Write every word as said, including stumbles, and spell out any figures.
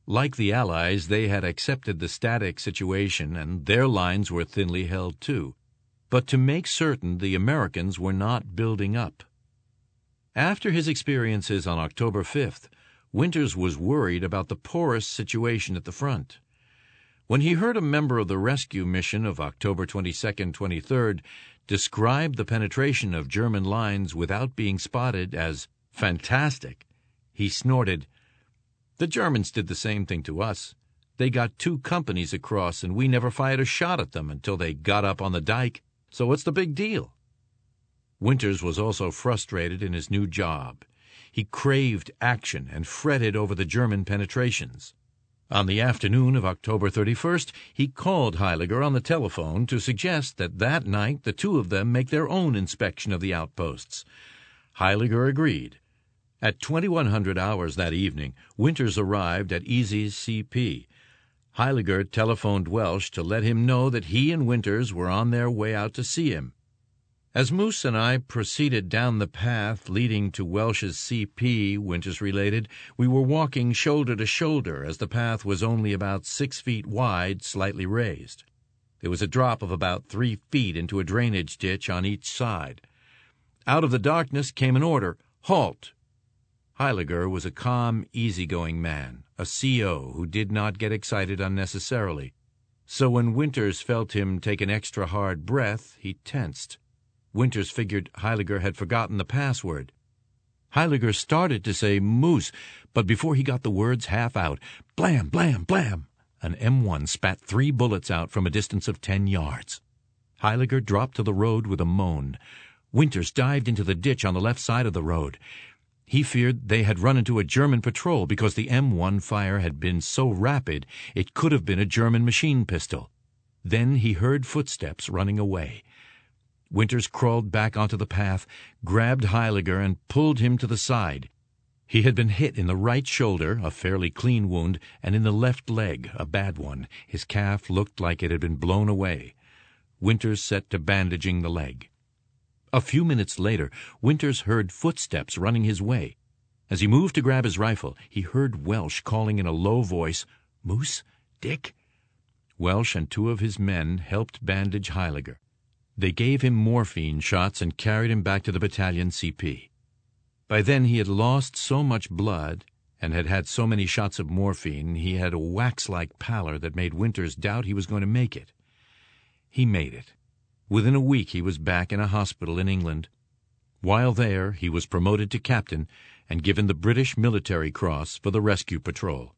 Like the Allies, they had accepted the static situation, and their lines were thinly held too. But to make certain, the Americans were not building up. After his experiences on October fifth, Winters was worried about the porous situation at the front. When he heard a member of the rescue mission of October twenty-second, twenty-third describe the penetration of German lines without being spotted as fantastic, he snorted, "The Germans did the same thing to us. They got two companies across, and we never fired a shot at them until they got up on the dike. So what's the big deal?" Winters was also frustrated in his new job. He craved action and fretted over the German penetrations. On the afternoon of October thirty-first, he called Heiliger on the telephone to suggest that that night the two of them make their own inspection of the outposts. Heiliger agreed. At twenty-one hundred hours that evening, Winters arrived at Easy's C P. Heiliger telephoned Welsh to let him know that he and Winters were on their way out to see him. As Moose and I proceeded down the path leading to Welsh's C P, Winters related, we were walking shoulder to shoulder as the path was only about six feet wide, slightly raised. There was a drop of about three feet into a drainage ditch on each side. Out of the darkness came an order, "Halt!" Heiliger was a calm, easygoing man, a C O who did not get excited unnecessarily. So when Winters felt him take an extra hard breath, he tensed. Winters figured Heiliger had forgotten the password. Heiliger started to say "Moose," but before he got the words half out, blam, blam, blam, an M one spat three bullets out from a distance of ten yards. Heiliger dropped to the road with a moan. Winters dived into the ditch on the left side of the road. He feared they had run into a German patrol because the M one fire had been so rapid it could have been a German machine pistol. Then he heard footsteps running away. Winters crawled back onto the path, grabbed Heiliger, and pulled him to the side. He had been hit in the right shoulder, a fairly clean wound, and in the left leg, a bad one. His calf looked like it had been blown away. Winters set to bandaging the leg. A few minutes later, Winters heard footsteps running his way. As he moved to grab his rifle, he heard Welsh calling in a low voice, "Moose? Dick?" Welsh and two of his men helped bandage Heiliger. They gave him morphine shots and carried him back to the battalion C P. By then he had lost so much blood and had had so many shots of morphine he had a wax-like pallor that made Winters doubt he was going to make it. He made it. Within a week he was back in a hospital in England. While there, he was promoted to captain and given the British Military Cross for the rescue patrol.